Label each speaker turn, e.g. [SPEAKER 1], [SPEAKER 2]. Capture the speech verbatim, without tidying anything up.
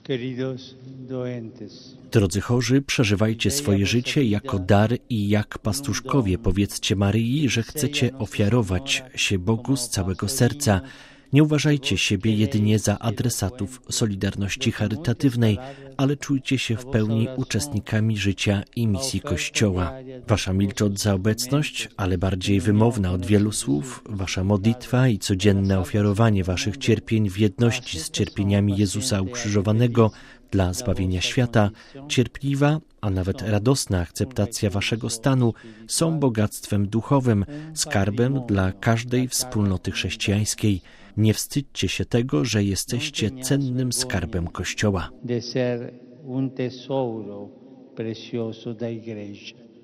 [SPEAKER 1] Drodzy chorzy, przeżywajcie swoje życie jako dar i jak pastuszkowie powiedzcie Maryi, że chcecie ofiarować się Bogu z całego serca. Nie uważajcie siebie jedynie za adresatów solidarności charytatywnej, ale czujcie się w pełni uczestnikami życia i misji Kościoła. Wasza milczot za obecność, ale bardziej wymowna od wielu słów, wasza modlitwa i codzienne ofiarowanie waszych cierpień w jedności z cierpieniami Jezusa ukrzyżowanego dla zbawienia świata, cierpliwa, a nawet radosna akceptacja waszego stanu są bogactwem duchowym, skarbem dla każdej wspólnoty chrześcijańskiej. Nie wstydźcie się tego, że jesteście cennym skarbem Kościoła.
[SPEAKER 2] De ser un tesoro precioso da igreja.